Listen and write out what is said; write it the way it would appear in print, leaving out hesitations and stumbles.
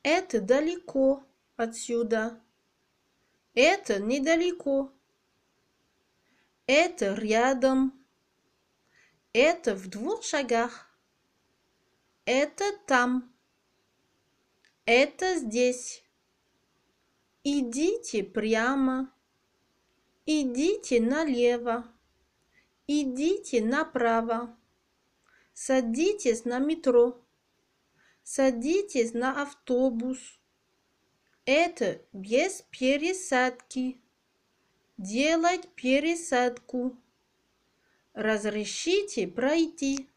Это далеко отсюда. Это недалеко. Это рядом. Это в 2 шагах. Это там. Это здесь. Идите прямо. Идите налево. Идите направо. Садитесь на метро. Садитесь на автобус. Это без пересадки. Делать пересадку. Разрешите пройти.